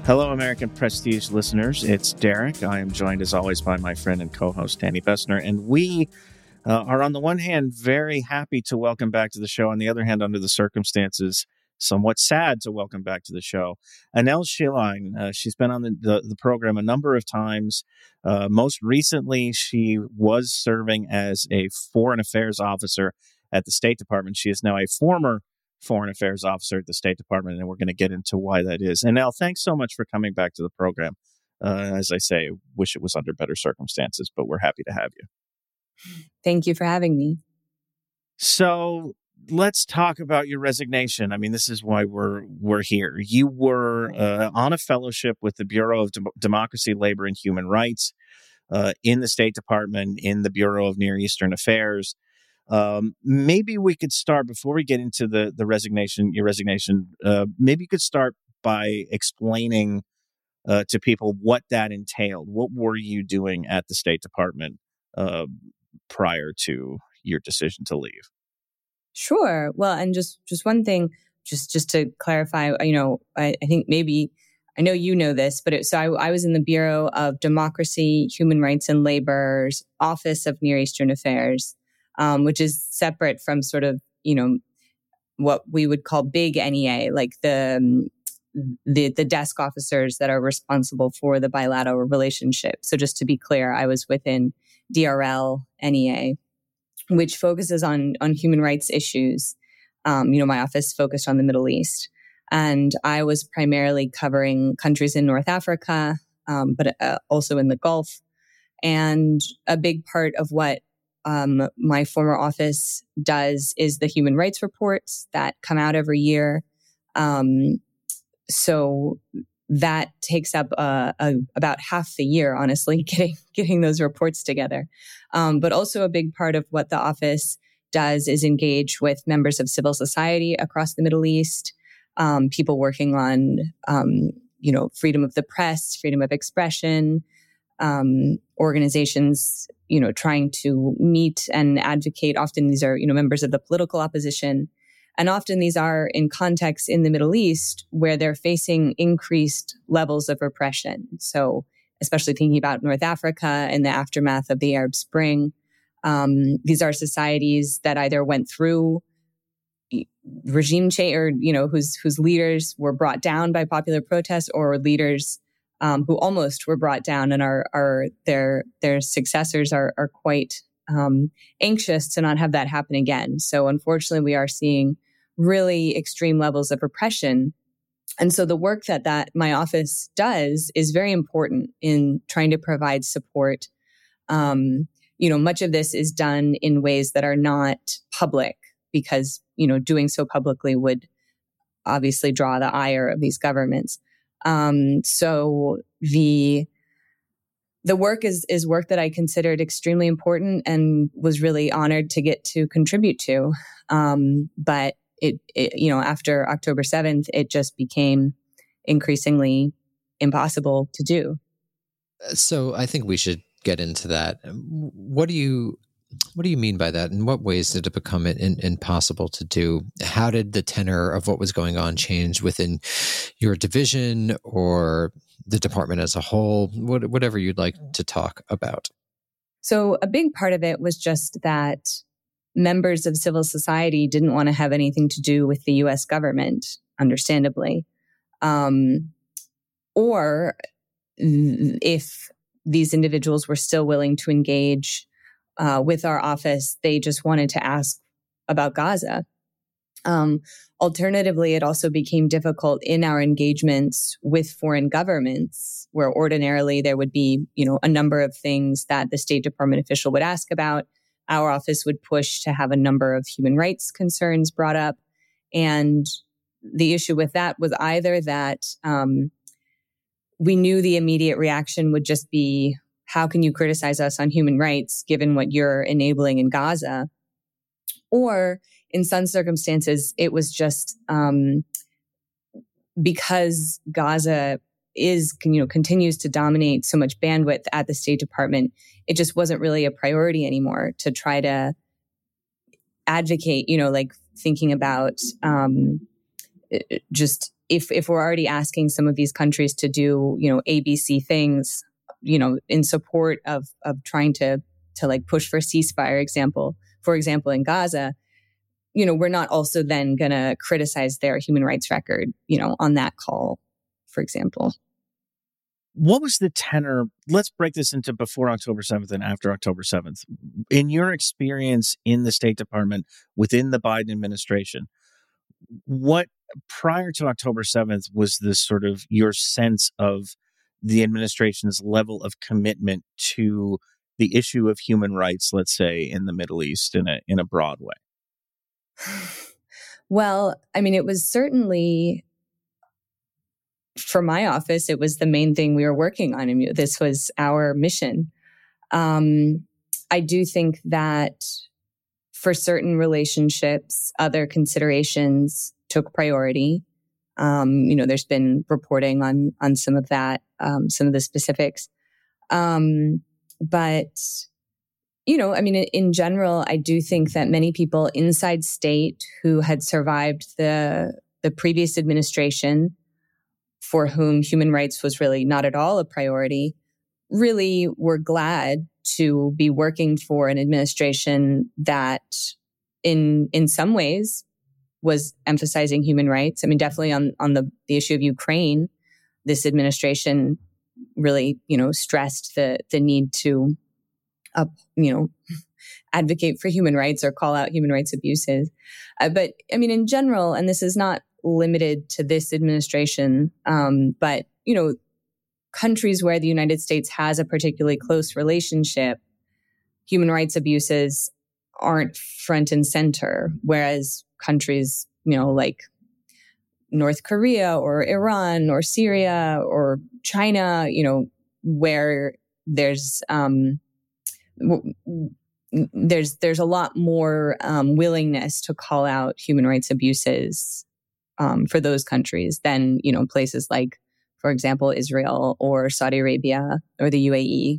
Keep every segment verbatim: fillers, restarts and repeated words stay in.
Hello, American Prestige listeners. It's Derek. I am joined, as always, by my friend and co-host, Danny Bessner. And we uh, are, on the one hand, very happy to welcome back to the show. On the other hand, under the circumstances, somewhat sad to welcome back to the show, Anel Schilling. Uh, she's been on the, the, the program a number of times. Uh, most recently, she was serving as a foreign affairs officer at the State Department. She is now a former Foreign Affairs Officer at the State Department, and we're going to get into why that is. And Al, thanks so much for coming back to the program. Uh, as I say, wish it was under better circumstances, but we're happy to have you. Thank you for having me. So let's talk about your resignation. I mean, this is why we're we're here. You were uh, on a fellowship with the Bureau of Dem- Democracy, Labor, and Human Rights uh, in the State Department, in the Bureau of Near Eastern Affairs. Um, maybe we could start, before we get into the, the resignation, your resignation, uh, maybe you could start by explaining uh, to people what that entailed. What were you doing at the State Department uh, prior to your decision to leave? Sure. Well, and just, just one thing, just, just to clarify, you know, I, I think maybe, I know you know this, but it, so I, I was in the Bureau of Democracy, Human Rights, and Labor's Office of Near Eastern Affairs. Um, which is separate from sort of, you know, what we would call big N E A, like the, um, the the desk officers that are responsible for the bilateral relationship. So just to be clear, I was within D R L N E A, which focuses on on human rights issues. Um, you know, my office focused on the Middle East, and I was primarily covering countries in North Africa, um, but uh, also in the Gulf. And a big part of what Um, my former office does is the human rights reports that come out every year. Um, so that takes up uh, a, about half the year, honestly, getting getting those reports together. Um, but also a big part of what the office does is engage with members of civil society across the Middle East, um, people working on, um, you know, freedom of the press, freedom of expression, um, organizations, you know, trying to meet and advocate. Often these are, you know, members of the political opposition. And often these are in contexts in the Middle East where they're facing increased levels of repression. So especially thinking about North Africa in the aftermath of the Arab Spring. Um, these are societies that either went through regime change or, you know, whose, whose leaders were brought down by popular protests, or leaders Um, who almost were brought down, and are are their their successors are are quite um, anxious to not have that happen again. So unfortunately, we are seeing really extreme levels of repression, and so the work that that my office does is very important in trying to provide support. Um, you know, much of this is done in ways that are not public, because you know doing so publicly would obviously draw the ire of these governments. Um, so the, the work is, is work that I considered extremely important and was really honored to get to contribute to. Um, but it, it, you know, after October seventh, it just became increasingly impossible to do. So I think we should get into that. What do you, What do you mean by that? In what ways did it become in, impossible to do? How did the tenor of what was going on change within your division or the department as a whole? What, whatever you'd like to talk about. So a big part of it was just that members of civil society didn't want to have anything to do with the U S government, understandably. Um, or if these individuals were still willing to engage Uh, with our office, they just wanted to ask about Gaza. Um, alternatively, it also became difficult in our engagements with foreign governments, where ordinarily there would be, you know, a number of things that the State Department official would ask about. Our office would push to have a number of human rights concerns brought up. And the issue with that was either that um, we knew the immediate reaction would just be, how can you criticize us on human rights given what you're enabling in Gaza? Or in some circumstances, it was just um, because Gaza is, you know, continues to dominate so much bandwidth at the State Department, it just wasn't really a priority anymore to try to advocate, you know, like thinking about um, just if if we're already asking some of these countries to do, you know, A B C things, you know, in support of of trying to to like push for ceasefire, example, for example, in Gaza, you know, we're not also then going to criticize their human rights record, you know, on that call, for example. What was the tenor? Let's break this into before October seventh and after October seventh. In your experience in the State Department within the Biden administration, what prior to October seventh was this sort of your sense of the administration's level of commitment to the issue of human rights, let's say, in the Middle East in a in a broad way? Well, I mean, it was certainly, for my office, it was the main thing we were working on. I mean, this was our mission. Um, I do think that for certain relationships, other considerations took priority. Um, you know, there's been reporting on on some of that, um, some of the specifics. Um, but, you know, I mean, in, in general, I do think that many people inside state who had survived the the previous administration, for whom human rights was really not at all a priority, really were glad to be working for an administration that in in some ways was emphasizing human rights. I mean, definitely on, on the, the issue of Ukraine, this administration really, you know, stressed the the need to, uh, you know, advocate for human rights or call out human rights abuses. Uh, but I mean, in general, and this is not limited to this administration, um, but, you know, countries where the United States has a particularly close relationship, human rights abuses aren't front and center, whereas countries, you know, like North Korea or Iran or Syria or China, you know, where there's um, there's there's a lot more um, willingness to call out human rights abuses um, for those countries than, you know, places like, for example, Israel or Saudi Arabia or the U A E.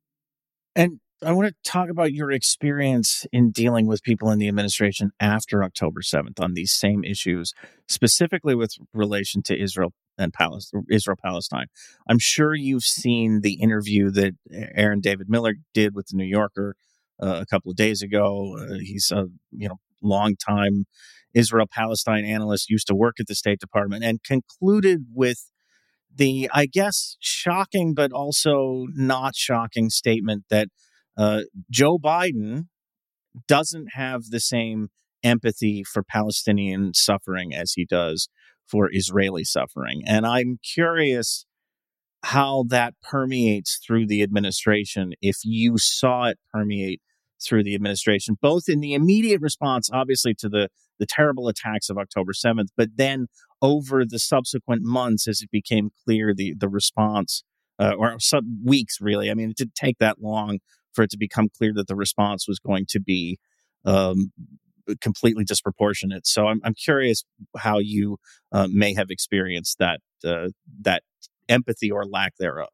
And I want to talk about your experience in dealing with people in the administration after October seventh on these same issues, specifically with relation to Israel and Palestine, Israel Palestine. I'm sure you've seen the interview that Aaron David Miller did with the New Yorker uh, a couple of days ago. Uh, he's a you know longtime Israel Palestine analyst, used to work at the State Department, and concluded with the, I guess, shocking but also not shocking statement that uh, Joe Biden doesn't have the same empathy for Palestinian suffering as he does for Israeli suffering. And I'm curious how that permeates through the administration, if you saw it permeate through the administration, both in the immediate response, obviously, to the, the terrible attacks of October seventh, but then over the subsequent months as it became clear the, the response, uh, or some weeks, really. I mean, it didn't take that long for it to become clear that the response was going to be um, completely disproportionate. So I'm, I'm curious how you uh, may have experienced that uh, that empathy or lack thereof.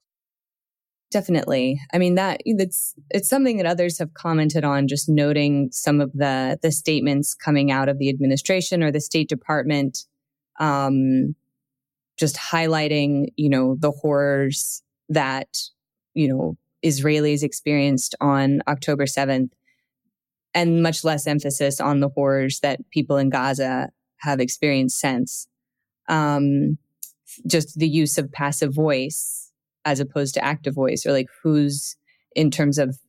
Definitely. I mean, that it's it's something that others have commented on, just noting some of the the statements coming out of the administration or the State Department, um, just highlighting, you know, the horrors that, you know, Israelis experienced on October seventh, and much less emphasis on the horrors that people in Gaza have experienced since. Um, just the use of passive voice as opposed to active voice, or like who's, in terms of,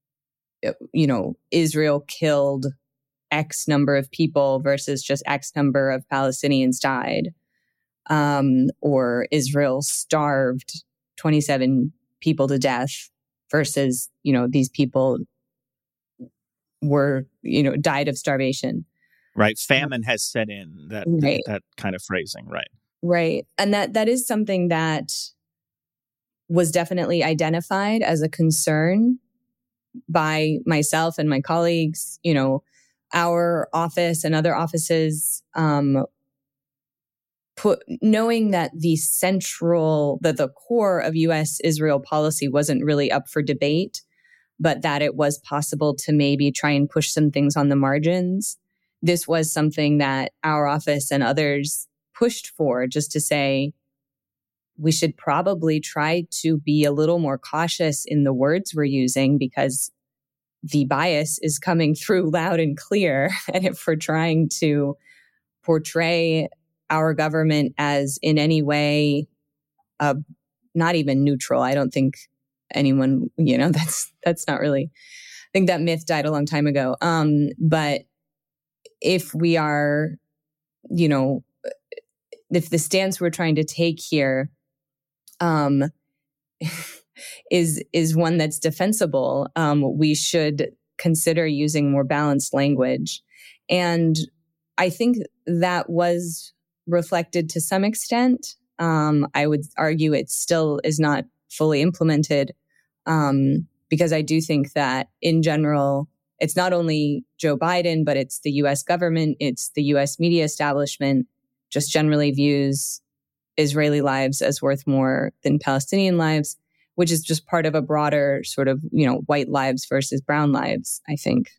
you know, Israel killed X number of people versus just X number of Palestinians died, um, or Israel starved twenty-seven people to death versus, you know, these people were, you know, died of starvation. Right. Famine has set in, that right. that kind of phrasing. Right. Right. And that that is something that was definitely identified as a concern by myself and my colleagues. You know, our office and other offices, um, put, knowing that the central, that the core of U S Israel policy wasn't really up for debate, but that it was possible to maybe try and push some things on the margins. This was something that our office and others pushed for, just to say, we should probably try to be a little more cautious in the words we're using because the bias is coming through loud and clear. And if we're trying to portray our government as in any way uh, not even neutral, I don't think anyone, you know, that's that's not really, I think that myth died a long time ago. Um, but if we are, you know, if the stance we're trying to take here um, is is one that's defensible, um, we should consider using more balanced language. And I think that was reflected to some extent. Um, I would argue it still is not fully implemented um, because I do think that in general, it's not only Joe Biden, but it's the U S government, it's the U S media establishment, just generally views Israeli lives as worth more than Palestinian lives, which is just part of a broader sort of, you know, white lives versus brown lives, I think.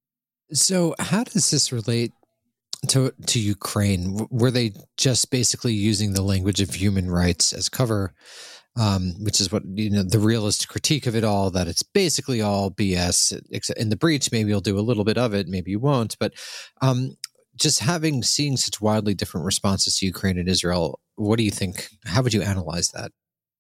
So how does this relate to to Ukraine? Were they just basically using the language of human rights as cover, um, which is what, you know, the realist critique of it all, that it's basically all B S. Except in the breach, maybe you'll do a little bit of it, maybe you won't. But um, just having, seeing such wildly different responses to Ukraine and Israel, what do you think? How would you analyze that?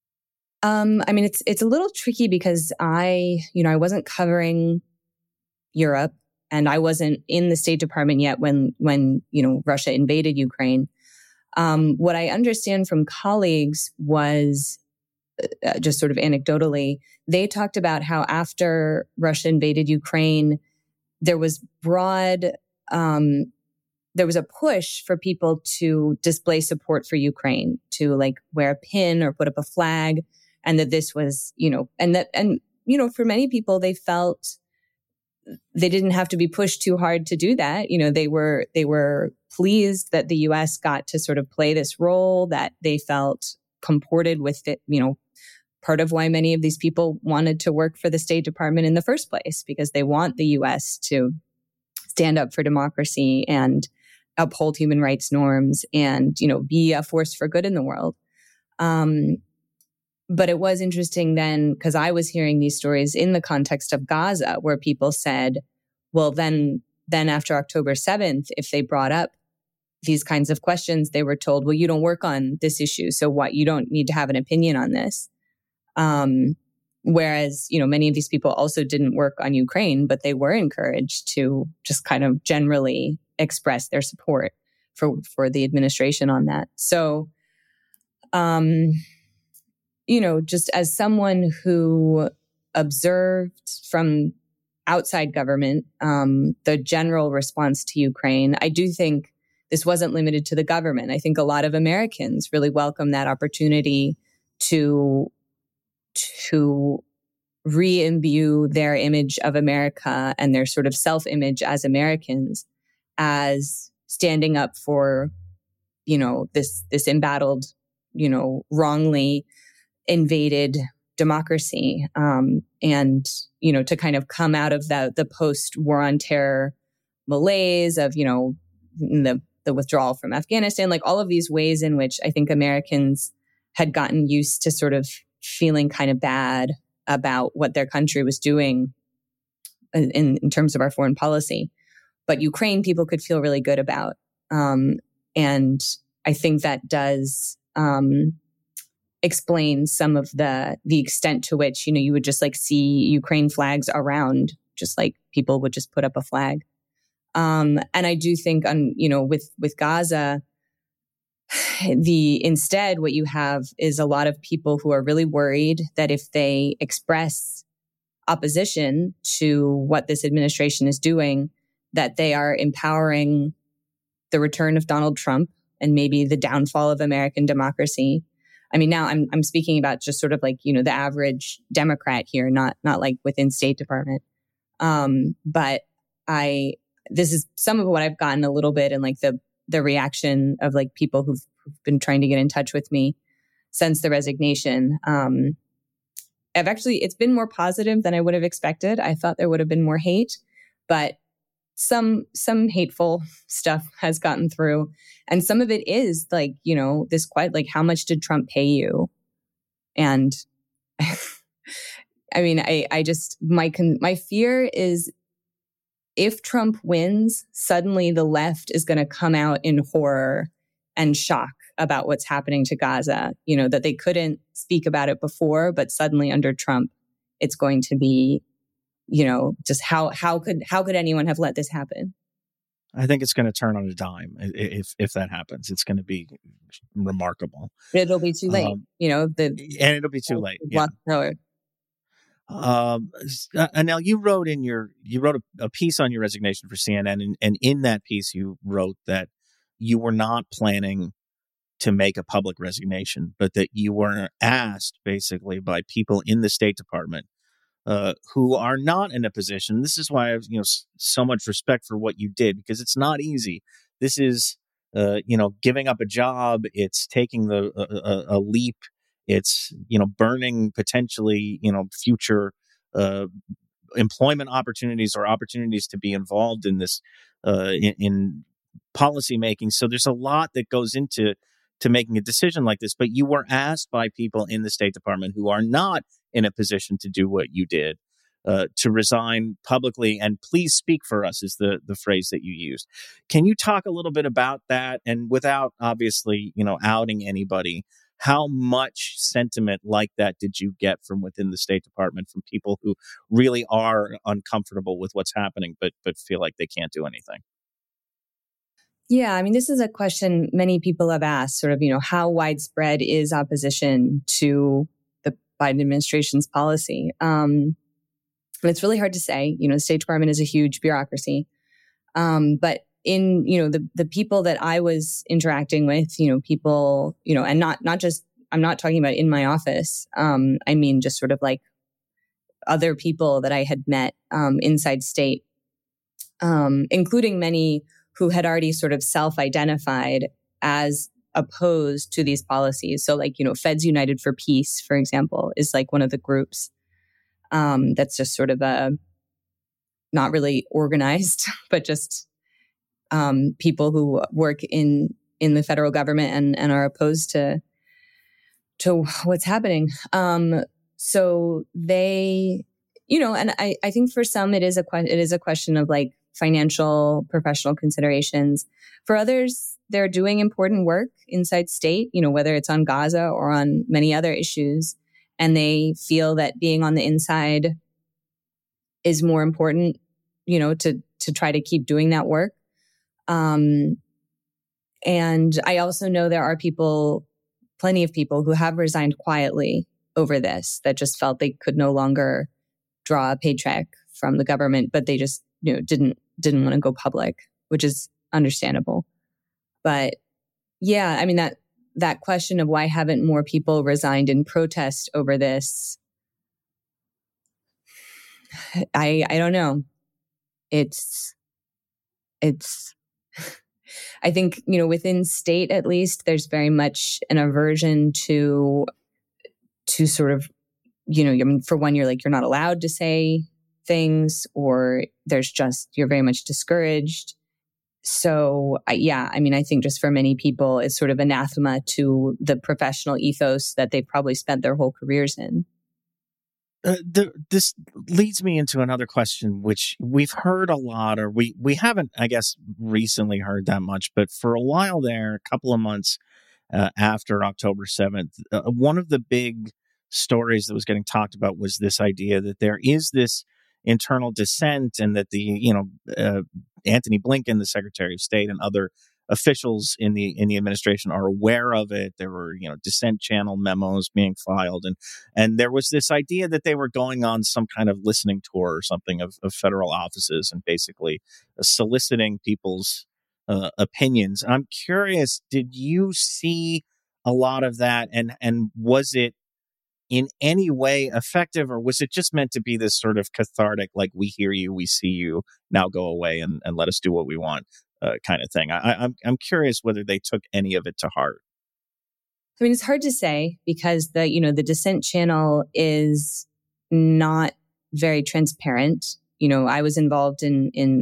Um, I mean, it's it's a little tricky because I, you know, I wasn't covering Europe. And I wasn't in the State Department yet when, when you know, Russia invaded Ukraine. Um, what I understand from colleagues was, uh, just sort of anecdotally, they talked about how after Russia invaded Ukraine, there was broad, um, there was a push for people to display support for Ukraine, to like wear a pin or put up a flag, and that this was, you know, and that, and you know, for many people, they felt they didn't have to be pushed too hard to do that. You know, they were they were pleased that the U S got to sort of play this role, that they felt comported with it. You know, part of why many of these people wanted to work for the State Department in the first place, because they want the U S to stand up for democracy and uphold human rights norms and, you know, be a force for good in the world. Um, But it was interesting then, because I was hearing these stories in the context of Gaza, where people said, well, then, then after October seventh, if they brought up these kinds of questions, they were told, well, you don't work on this issue, so what? You don't need to have an opinion on this. Um, whereas, you know, many of these people also didn't work on Ukraine, but they were encouraged to just kind of generally express their support for, for the administration on that. So, um, you know, just as someone who observed from outside government um, the general response to Ukraine, I do think this wasn't limited to the government. I think a lot of Americans really welcome that opportunity to to re-imbue their image of America and their sort of self-image as Americans as standing up for, you know, this this embattled, you know, wrongly invaded democracy, um, and, you know, to kind of come out of the the post-war on terror malaise of, you know, the the withdrawal from Afghanistan, like all of these ways in which I think Americans had gotten used to sort of feeling kind of bad about what their country was doing in, in terms of our foreign policy. But Ukraine, people could feel really good about. Um, and I think that does um, explain some of the the extent to which, you know, you would just like see Ukraine flags around, just like people would just put up a flag. Um, and I do think, on you know, with with Gaza, the instead what you have is a lot of people who are really worried that if they express opposition to what this administration is doing, that they are empowering the return of Donald Trump and maybe the downfall of American democracy. I mean, now I'm I'm speaking about just sort of like, you know, the average Democrat here, not not like within State Department. Um, but I this is some of what I've gotten a little bit in like the the reaction of like people who've, who've been trying to get in touch with me since the resignation. Um, I've actually, it's been more positive than I would have expected. I thought there would have been more hate, but some some hateful stuff has gotten through, and some of it is like, you know, this quite like, how much did Trump pay you? And I mean, I I just my con- my fear is if Trump wins, suddenly the left is going to come out in horror and shock about what's happening to Gaza. You know, that they couldn't speak about it before, but suddenly under Trump, it's going to be, you know, just how how could how could anyone have let this happen? I think it's going to turn on a dime if if that happens. It's going to be remarkable. It'll be too late, um, you know. The and it'll be too late. Yeah. Um, and now you wrote in your you wrote a, a piece on your resignation for C N N, and, and in that piece you wrote that you were not planning to make a public resignation, but that you were asked basically by people in the State Department Uh, who are not in a position. This is why I have, you know, so much respect for what you did, because it's not easy. This is, uh, you know, giving up a job. It's taking the a, a leap. It's, you know, burning potentially, you know, future uh, employment opportunities or opportunities to be involved in this uh, in, in policy making. So there's a lot that goes into to making a decision like this. But you were asked by people in the State Department who are not in a position to do what you did, uh, to resign publicly. And please speak for us is the the phrase that you used. Can you talk a little bit about that? And without obviously, you know, outing anybody, how much sentiment like that did you get from within the State Department, from people who really are uncomfortable with what's happening, but but feel like they can't do anything? Yeah, I mean, this is a question many people have asked, sort of, you know, how widespread is opposition to the Biden administration's policy? Um, and it's really hard to say. You know, the State Department is a huge bureaucracy. Um, but in, you know, the the people that I was interacting with, you know, people, you know, and not not just, I'm not talking about in my office. Um, I mean, just sort of like other people that I had met um, inside state, um, including many who had already sort of self-identified as opposed to these policies. So like, you know, Feds United for Peace, for example, is like one of the groups um, that's just sort of a, not really organized, but just um, people who work in in the federal government and, and are opposed to to what's happening. Um, so they, you know, and I, I think for some it is a it is a question of like financial, professional considerations. For others, they're doing important work inside state, you know, whether it's on Gaza or on many other issues, and they feel that being on the inside is more important, you know, to to try to keep doing that work. Um, and I also know there are people, plenty of people who have resigned quietly over this, that just felt they could no longer draw a paycheck from the government, but they just, you know, didn't didn't want to go public, which is understandable. But yeah, I mean, that that question of why haven't more people resigned in protest over this, I I don't know. It's it's I think, you know, within state at least, there's very much an aversion to to sort of, you know, I mean, for one, you're like, you're not allowed to say things, or there's just, you're very much discouraged. So uh, yeah, I mean, I think just for many people, it's sort of anathema to the professional ethos that they've probably spent their whole careers in. Uh, the, this leads me into another question, which we've heard a lot, or we, we haven't, I guess, recently heard that much, but for a while there, a couple of months uh, after October seventh, uh, one of the big stories that was getting talked about was this idea that there is this internal dissent, and that the, you know, uh, Antony Blinken, the Secretary of State, and other officials in the in the administration are aware of it. There were, you know, dissent channel memos being filed, and and there was this idea that they were going on some kind of listening tour or something of, of federal offices, and basically soliciting people's uh, opinions. I'm curious, did you see a lot of that, and and was it in any way effective, or was it just meant to be this sort of cathartic, like, we hear you, we see you, now go away and, and let us do what we want uh, kind of thing? I, I'm I'm curious whether they took any of it to heart. I mean, it's hard to say, because the, you know, the dissent channel is not very transparent. You know, I was involved in in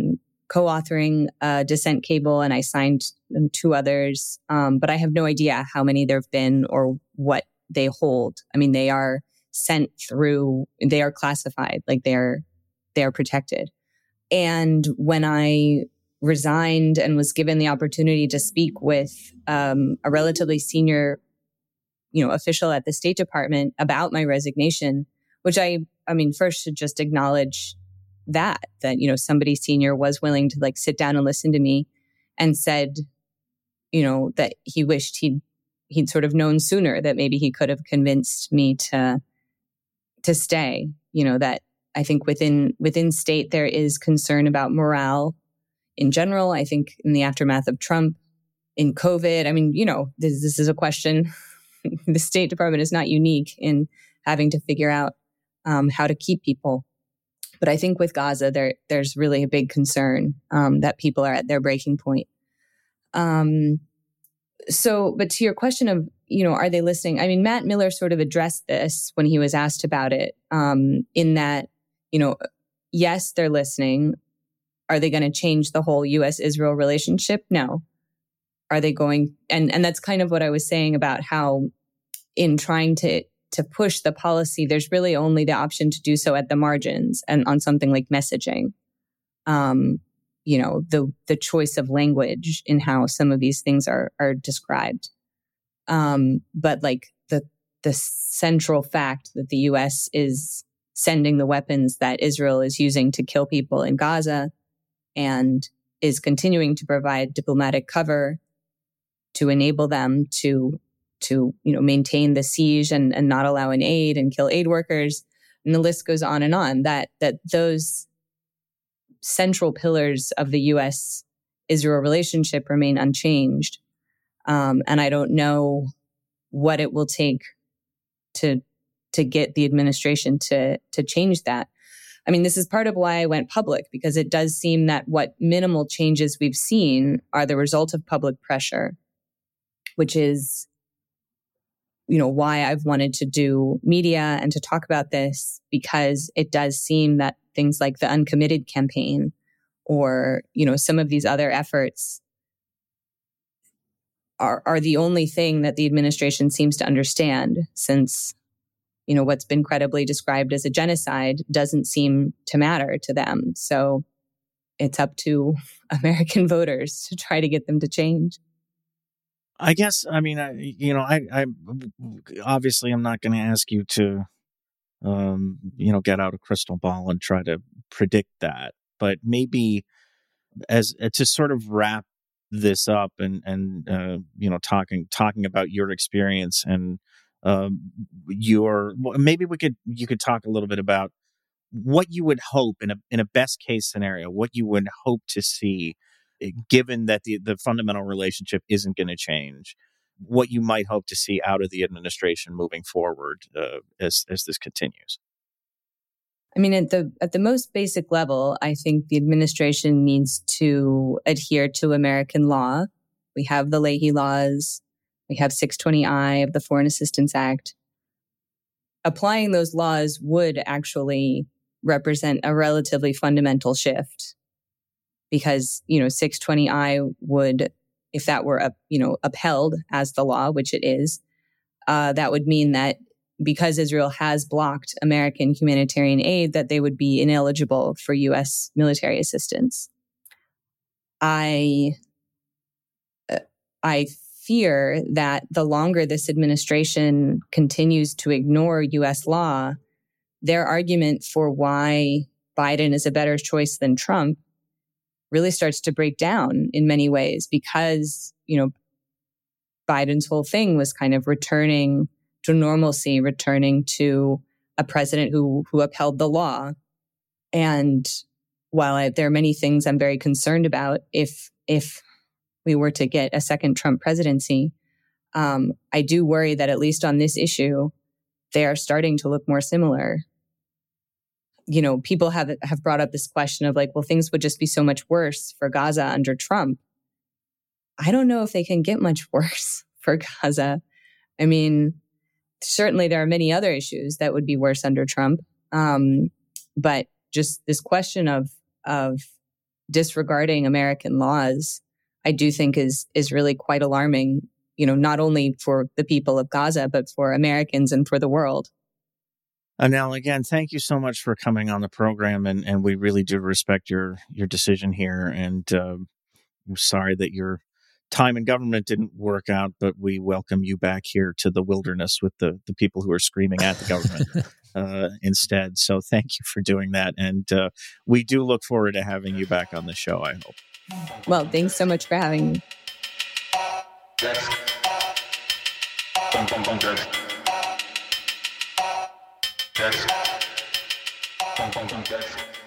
co-authoring a dissent cable, and I signed two others. Um, but I have no idea how many there have been or what they hold. I mean, they are sent through, they are classified, like they're, they're protected. And when I resigned and was given the opportunity to speak with um, a relatively senior, you know, official at the State Department about my resignation, which I, I mean, first should just acknowledge that, that, you know, somebody senior was willing to like sit down and listen to me and said, you know, that he wished he'd, he'd sort of known sooner that maybe he could have convinced me to, to stay, you know, that I think within, within state, there is concern about morale in general. I think in the aftermath of Trump, in COVID, I mean, you know, this, this is a question. The State Department is not unique in having to figure out um, how to keep people. But I think with Gaza, there there's really a big concern um, that people are at their breaking point. Um, so, but to your question of, you know, are they listening? I mean, Matt Miller sort of addressed this when he was asked about it, um, in that, you know, yes, they're listening. Are they going to change the whole U S Israel relationship? No. Are they going? And, and that's kind of what I was saying about how in trying to, to push the policy, there's really only the option to do so at the margins and on something like messaging. Um, you know, the, the choice of language in how some of these things are, are described. Um, but like the, the central fact that the U S is sending the weapons that Israel is using to kill people in Gaza and is continuing to provide diplomatic cover to enable them to, to, you know, maintain the siege and, and not allow an aid and kill aid workers. And the list goes on and on, that, that those central pillars of the U S Israel relationship remain unchanged. Um, and I don't know what it will take to, to get the administration to, to change that. I mean, this is part of why I went public, because it does seem that what minimal changes we've seen are the result of public pressure, which is, you know, why I've wanted to do media and to talk about this, because it does seem that things like the Uncommitted campaign or, you know, some of these other efforts are, are the only thing that the administration seems to understand, since, you know, what's been credibly described as a genocide doesn't seem to matter to them. So it's up to American voters to try to get them to change. I guess, I mean, I, you know, I, I obviously I'm not going to ask you to, um, you know, get out a crystal ball and try to predict that, but maybe as uh, to sort of wrap this up and, and, uh, you know, talking, talking about your experience and, um, your, maybe we could, you could talk a little bit about what you would hope in a, in a best case scenario, what you would hope to see, given that the, the fundamental relationship isn't going to change, what you might hope to see out of the administration moving forward uh, as as this continues. I mean, at the at the most basic level, I think the administration needs to adhere to American law. We have the Leahy laws. We have six twenty I of the Foreign Assistance Act. Applying those laws would actually represent a relatively fundamental shift, because, you know, six twenty I would, if that were, up, you know, upheld as the law, which it is, uh, that would mean that because Israel has blocked American humanitarian aid, that they would be ineligible for U S military assistance. I, uh, I fear that the longer this administration continues to ignore U S law, their argument for why Biden is a better choice than Trump really starts to break down in many ways, because, you know, Biden's whole thing was kind of returning to normalcy, returning to a president who who upheld the law. And while I, there are many things I'm very concerned about if if we were to get a second Trump presidency, um, I do worry that at least on this issue, they are starting to look more similar. You know, people have have brought up this question of like, well, things would just be so much worse for Gaza under Trump. I don't know if they can get much worse for Gaza. I mean, certainly there are many other issues that would be worse under Trump. Um, but just this question of, of disregarding American laws, I do think is is really quite alarming, you know, not only for the people of Gaza, but for Americans and for the world. Anel, again, thank you so much for coming on the program, and, and we really do respect your your decision here. And uh, I'm sorry that your time in government didn't work out, but we welcome you back here to the wilderness with the, the people who are screaming at the government uh, instead. So thank you for doing that. And uh, we do look forward to having you back on the show, I hope. Well, thanks so much for having me. That's, that's, that's,